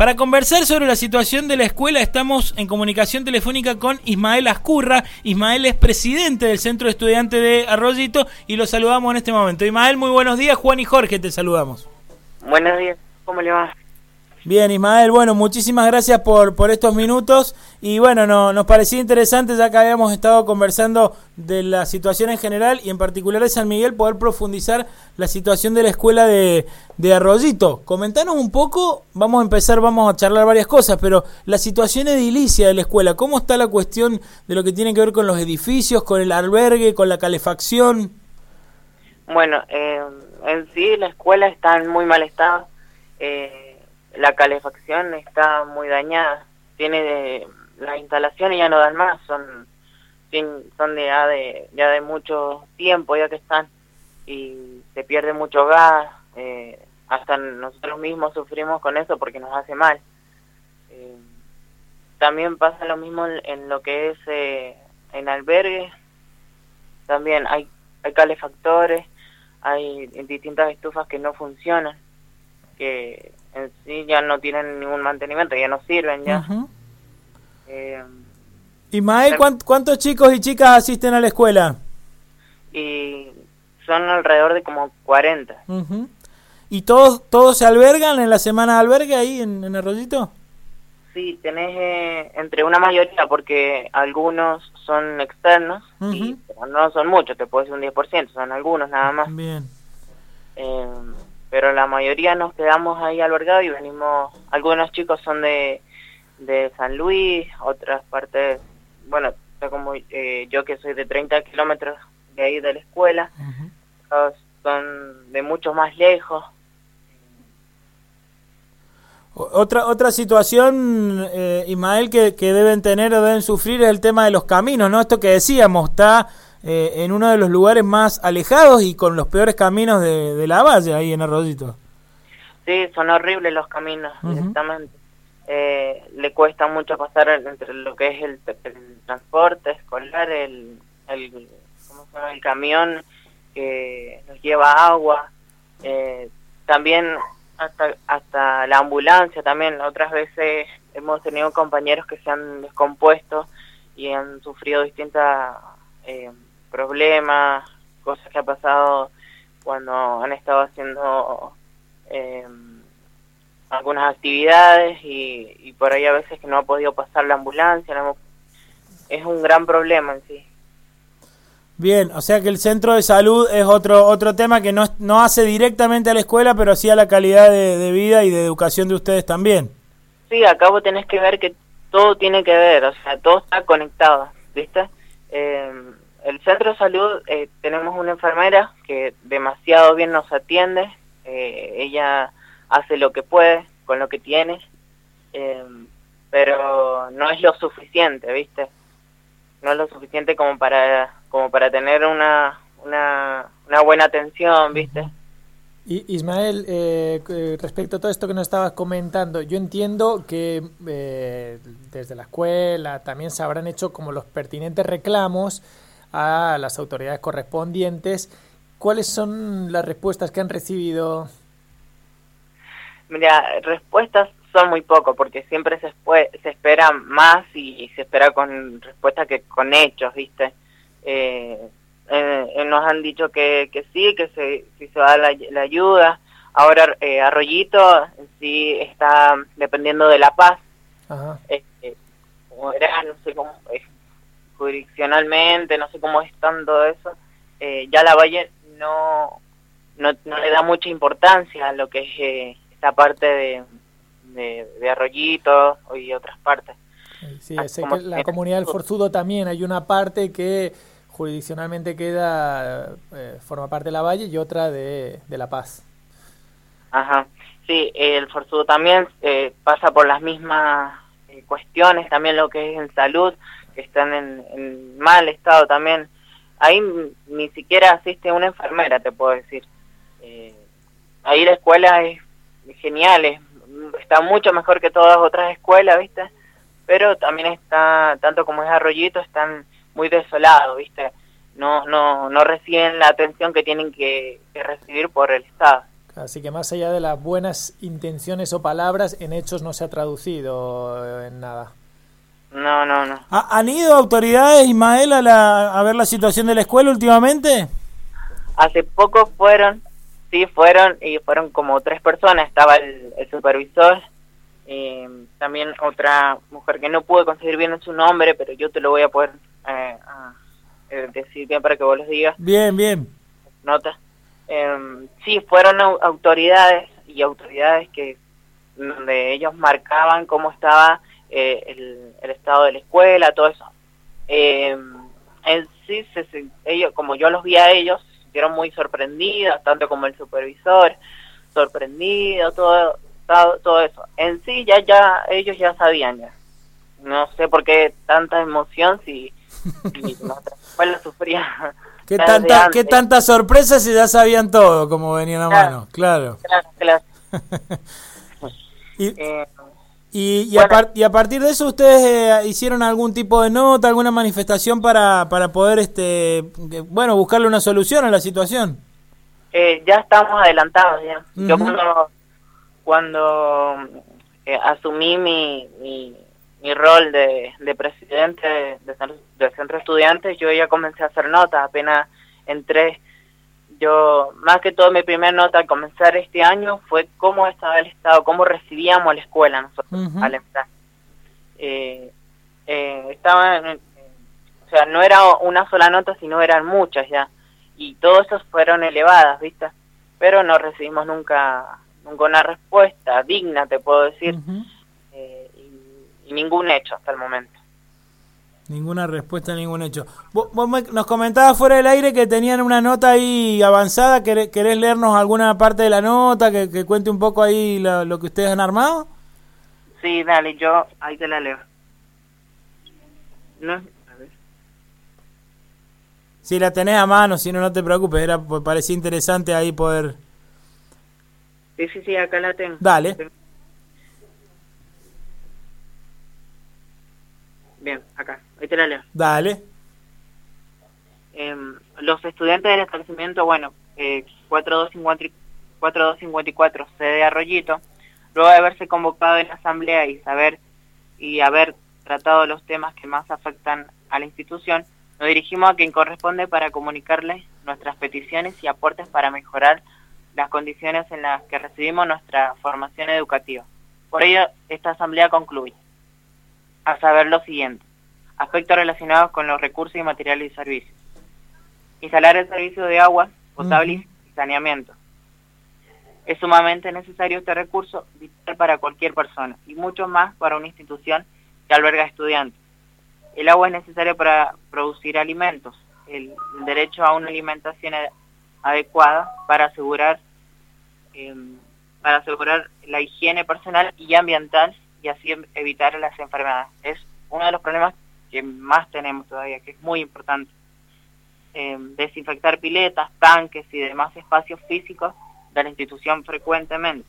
Para conversar sobre la situación de la escuela estamos en comunicación telefónica con Ismael Ascurra. Ismael es presidente del Centro de Estudiantes de Arroyito y lo saludamos en este momento. Ismael, muy buenos días. Juan y Jorge te saludamos. Buenos días, ¿cómo le va? Bien, Ismael, bueno, muchísimas gracias por estos minutos y bueno, nos parecía interesante, ya que habíamos estado conversando de la situación en general y en particular de San Miguel, poder profundizar la situación de la escuela de Arroyito. Comentanos un poco, vamos a charlar varias cosas, pero la situación edilicia de la escuela, ¿cómo está la cuestión de lo que tiene que ver con los edificios, con el albergue, con la calefacción? Bueno, en sí la escuela está en muy mal estado. La calefacción está muy dañada, las instalaciones ya no dan más, son ya de mucho tiempo ya que están y se pierde mucho gas, hasta nosotros mismos sufrimos con eso porque nos hace mal. También pasa lo mismo en lo que es en albergues, también hay calefactores, hay distintas estufas que no funcionan, que en sí ya no tienen ningún mantenimiento, ya no sirven ya. Uh-huh. Ismael, ¿cuántos chicos y chicas asisten a la escuela? Y son alrededor de como 40. Uh-huh. ¿Y todos se albergan en la semana de albergue ahí en Arroyito? Sí, tenés entre una mayoría, porque algunos son externos, uh-huh, y no son muchos, te puedo decir un 10%, son algunos nada más. Bien. Pero la mayoría nos quedamos ahí albergados y venimos, algunos chicos son de San Luis, otras partes, bueno, como yo que soy de 30 kilómetros de ahí de la escuela, uh-huh, son de mucho más lejos. Otra situación, Ismael, que deben tener o deben sufrir es el tema de los caminos, ¿no? Esto que decíamos, está en uno de los lugares más alejados y con los peores caminos de la valle, ahí en Arroyito. Sí, son horribles los caminos, uh-huh, directamente. Le cuesta mucho pasar entre lo que es el transporte escolar, ¿cómo se llama? El camión que nos lleva agua, también hasta la ambulancia también. Otras veces hemos tenido compañeros que se han descompuesto y han sufrido distintas problemas, cosas que ha pasado cuando han estado haciendo algunas actividades y por ahí a veces que no ha podido pasar la ambulancia. Es un gran problema en sí. Bien, o sea que el centro de salud es otro tema que no hace directamente a la escuela, pero sí a la calidad de vida y de educación de ustedes también. Sí, acá vos tenés que ver que todo tiene que ver, o sea, todo está conectado, ¿viste? El centro de salud, tenemos una enfermera que demasiado bien nos atiende, ella hace lo que puede con lo que tiene, pero no es lo suficiente, ¿viste? No es lo suficiente como para tener una buena atención, ¿viste? Y Ismael, respecto a todo esto que nos estabas comentando, yo entiendo que desde la escuela también se habrán hecho como los pertinentes reclamos a las autoridades correspondientes. ¿Cuáles son las respuestas que han recibido? Mira, respuestas son muy poco, porque siempre se espera más y se espera con respuestas que con hechos, ¿viste? Nos han dicho que sí, que si se va la ayuda. Ahora Arroyito sí está dependiendo de La Paz. Ajá. Como era, no sé cómo, jurisdiccionalmente, no sé cómo es tanto eso. Ya la Valle no le da mucha importancia a lo que es esta parte de Arroyito y otras partes. Sí, sé que la comunidad del Forzudo también hay una parte que jurisdiccionalmente forma parte de la Valle y otra de La Paz. Ajá, sí, el Forzudo también pasa por las mismas cuestiones, también lo que es en salud, que están en mal estado también. Ahí ni siquiera asiste una enfermera, te puedo decir. Ahí la escuela es genial, está mucho mejor que todas las otras escuelas, ¿viste? Pero también está, tanto como es Arroyito, están muy desolados, ¿viste? No reciben la atención que tienen que recibir por el Estado. Así que más allá de las buenas intenciones o palabras, en hechos no se ha traducido en nada. No, no, no. ¿Han ido autoridades, Ismael, a ver la situación de la escuela últimamente? Hace poco fueron, sí, y fueron como 3 personas. Estaba el supervisor, también otra mujer que no pude conseguir bien su nombre, pero yo te lo voy a poder decir bien para que vos los digas. Bien, bien. Nota. Sí, fueron autoridades que donde ellos marcaban cómo estaba el estado de la escuela, todo eso. En sí, ellos, como yo los vi a ellos, se sintieron muy sorprendidos, tanto como el supervisor, sorprendido, todo eso. En sí, ya ellos ya sabían ya. No sé por qué tanta emoción si nuestra escuela sufría. ¿Qué tanta sorpresa si ya sabían todo, como venían a mano? Claro. Claro. Y a partir de eso, ¿ustedes hicieron algún tipo de nota, alguna manifestación para poder buscarle una solución a la situación? Ya estamos adelantados ya. Uh-huh. Yo cuando asumí mi rol de presidente del centro de estudiantes, yo ya comencé a hacer notas. Apenas entré, yo, más que todo, mi primera nota al comenzar este año fue cómo estaba el estado, cómo recibíamos la escuela nosotros. Uh-huh. Al entrar. O sea, no era una sola nota, sino eran muchas ya, y todas esas fueron elevadas, ¿viste? Pero no recibimos nunca una respuesta digna, te puedo decir. Uh-huh. Y ningún hecho hasta el momento. Ninguna respuesta, ningún hecho. Vos nos comentabas fuera del aire que tenían una nota ahí avanzada. ¿Querés leernos alguna parte de la nota, que cuente un poco ahí lo que ustedes han armado? Sí, dale, yo ahí te la leo. No, a ver. Si la tenés a mano, si no te preocupes, parecía interesante ahí poder... Sí, acá la tengo. Dale. Bien, acá, ahí te la leo. Dale. Los estudiantes del establecimiento, 4254, sede Arroyito, luego de haberse convocado en la asamblea y haber tratado los temas que más afectan a la institución, nos dirigimos a quien corresponde para comunicarles nuestras peticiones y aportes para mejorar las condiciones en las que recibimos nuestra formación educativa. Por ello, esta asamblea concluye a saber lo siguiente: aspectos relacionados con los recursos y materiales y servicios. Instalar el servicio de agua potable y saneamiento. Es sumamente necesario este recurso, vital para cualquier persona, y mucho más para una institución que alberga estudiantes. El agua es necesaria para producir alimentos, el derecho a una alimentación adecuada para asegurar la higiene personal y ambiental, y así evitar las enfermedades. Es uno de los problemas que más tenemos todavía, que es muy importante. Desinfectar piletas, tanques y demás espacios físicos de la institución frecuentemente.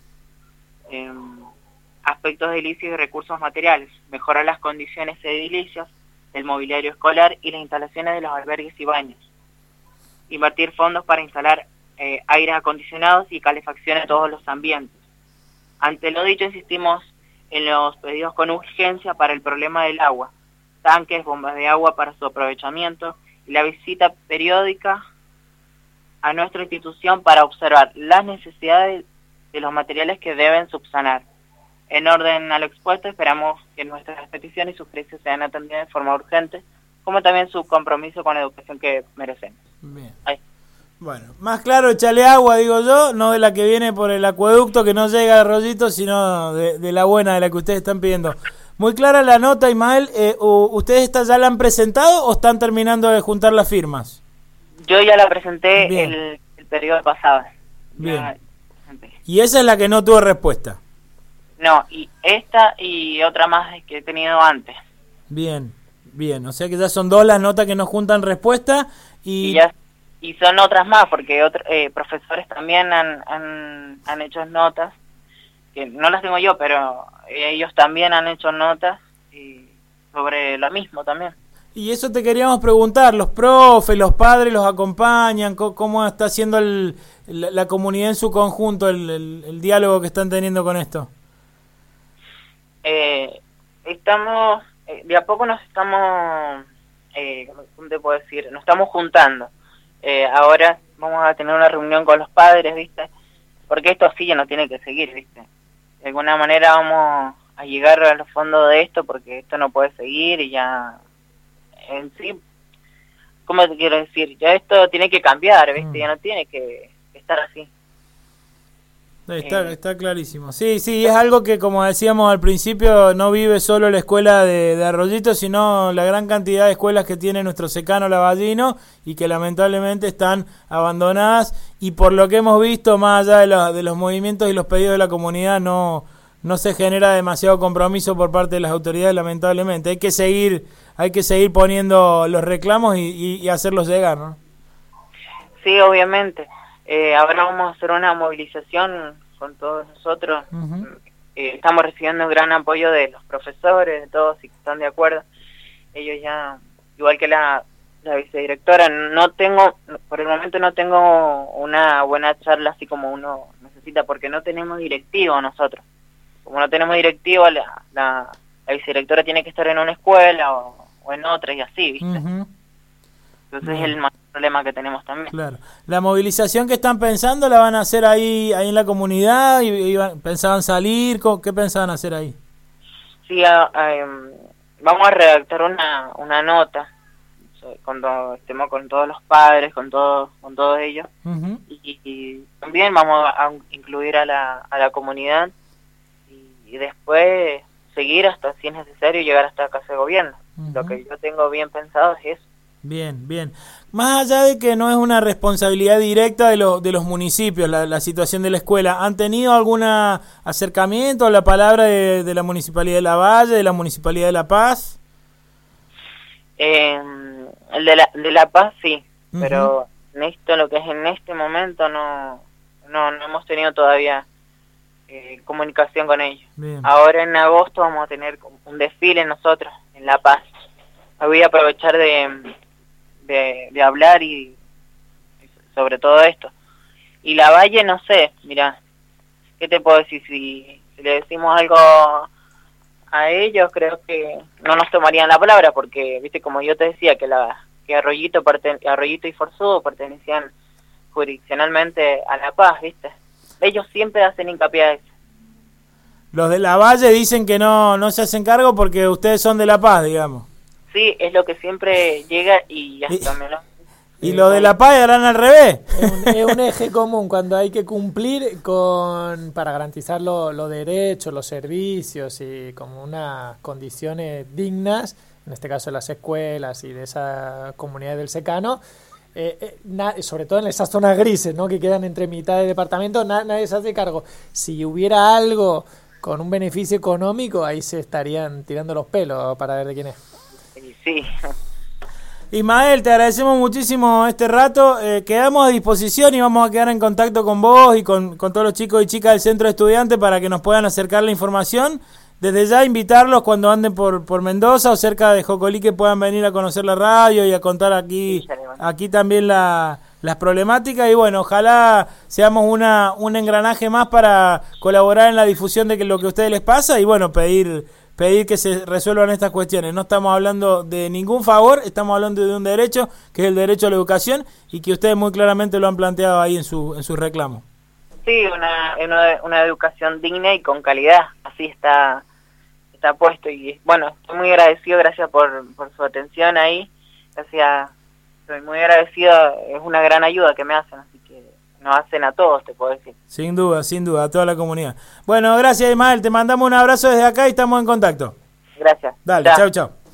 Aspectos de edilicios y recursos materiales: mejorar las condiciones edilicias, el mobiliario escolar y las instalaciones de los albergues y baños. Invertir fondos para instalar aires acondicionados y calefacción en todos los ambientes. Ante lo dicho, insistimos en los pedidos con urgencia para el problema del agua, tanques, bombas de agua para su aprovechamiento y la visita periódica a nuestra institución para observar las necesidades de los materiales que deben subsanar. En orden a lo expuesto, esperamos que nuestras peticiones y sugerencias sean atendidas de forma urgente, como también su compromiso con la educación que merecemos. Bien. Ahí. Bueno, más claro, échale agua, digo yo, no de la que viene por el acueducto que no llega a Arroyito, sino de la buena, de la que ustedes están pidiendo. Muy clara la nota, Ismael. ¿Ustedes ya la han presentado o están terminando de juntar las firmas? Yo ya la presenté el periodo pasado. Bien. ¿Y esa es la que no tuvo respuesta? No, y esta y otra más que he tenido antes. Bien. O sea que ya son 2 las notas que no juntan respuesta y son otras más, porque profesores también han hecho notas, que no las tengo yo, pero ellos también han hecho notas sobre lo mismo también. Y eso te queríamos preguntar, ¿los profes, los padres los acompañan? ¿Cómo está haciendo la comunidad en su conjunto, el diálogo que están teniendo con esto? Estamos, de a poco nos estamos, ¿cómo te puedo decir? Nos estamos juntando. Ahora vamos a tener una reunión con los padres, ¿viste? Porque esto sí ya no tiene que seguir, ¿viste? De alguna manera vamos a llegar a los fondos de esto porque esto no puede seguir y ya... En sí, ¿cómo te quiero decir? Ya esto tiene que cambiar, ¿viste? Ya no tiene que estar así. Está clarísimo. Sí, es algo que, como decíamos al principio, no vive solo la escuela de Arroyito, sino la gran cantidad de escuelas que tiene nuestro Secano Lavallino y que lamentablemente están abandonadas, y por lo que hemos visto, más allá de los movimientos y los pedidos de la comunidad, no se genera demasiado compromiso por parte de las autoridades, lamentablemente. Hay que seguir poniendo los reclamos y hacerlos llegar, ¿no? Sí, obviamente. Ahora vamos a hacer una movilización con todos nosotros. Uh-huh. Estamos recibiendo un gran apoyo de los profesores, de todos, y que están de acuerdo. Ellos ya, igual que la vicedirectora, por el momento no tengo una buena charla así como uno necesita, porque no tenemos directivo nosotros. Como no tenemos directivo, la vicedirectora tiene que estar en una escuela o en otra y así, ¿viste? Uh-huh. Entonces es el mayor problema que tenemos también. Claro. ¿La movilización que están pensando la van a hacer ahí en la comunidad? ¿Pensaban salir? ¿Qué pensaban hacer ahí? Sí, vamos a redactar una nota cuando estemos con todos los padres, con todos ellos. Uh-huh. Y también vamos a incluir a la comunidad y después seguir hasta, si es necesario, llegar hasta Casa de Gobierno. Uh-huh. Lo que yo tengo bien pensado es eso. Bien. Más allá de que no es una responsabilidad directa de los municipios la situación de la escuela, ¿han tenido algún acercamiento a la palabra de la Municipalidad de Lavalle, de la Municipalidad de La Paz? El de la Paz sí, uh-huh. Pero lo que es en este momento no hemos tenido todavía comunicación con ellos. Bien. Ahora en agosto vamos a tener un desfile nosotros en La Paz. Voy a aprovechar de hablar y sobre todo esto. Y Lavalle, no sé, mira, ¿qué te puedo decir? Si le decimos algo a ellos, creo que no nos tomarían la palabra, porque, viste, como yo te decía, que Arroyito y Forzudo pertenecían jurisdiccionalmente a La Paz, viste. Ellos siempre hacen hincapié a eso. Los de Lavalle dicen que no se hacen cargo porque ustedes son de La Paz, digamos. Sí, es lo que siempre llega y hasta menos. ¿Y lo de La Paz harán al revés? Es un eje común cuando hay que cumplir para garantizar los derechos, los servicios y como unas condiciones dignas, en este caso de las escuelas y de esa comunidad del secano, sobre todo en esas zonas grises, ¿no?, que quedan entre mitad de departamento, nadie se hace cargo. Si hubiera algo con un beneficio económico, ahí se estarían tirando los pelos para ver de quién es. Sí. Ismael, te agradecemos muchísimo este rato, quedamos a disposición y vamos a quedar en contacto con vos y con todos los chicos y chicas del Centro de Estudiantes para que nos puedan acercar la información. Desde ya invitarlos cuando anden por Mendoza o cerca de Jocolí, que puedan venir a conocer la radio y a contar aquí también las problemáticas, y bueno, ojalá seamos un engranaje más para colaborar en la difusión de lo que a ustedes les pasa y bueno, pedir que se resuelvan estas cuestiones. No estamos hablando de ningún favor, estamos hablando de un derecho, que es el derecho a la educación, y que ustedes muy claramente lo han planteado ahí en su reclamo. Sí, una educación digna y con calidad, así está puesto. Y bueno, estoy muy agradecido, gracias por su atención ahí, gracias, estoy muy agradecido, es una gran ayuda que me hacen, así que nos hacen a todos, te puedo decir. Sin duda, a toda la comunidad. Bueno, gracias Ismael, te mandamos un abrazo desde acá y estamos en contacto. Gracias. Dale, chau.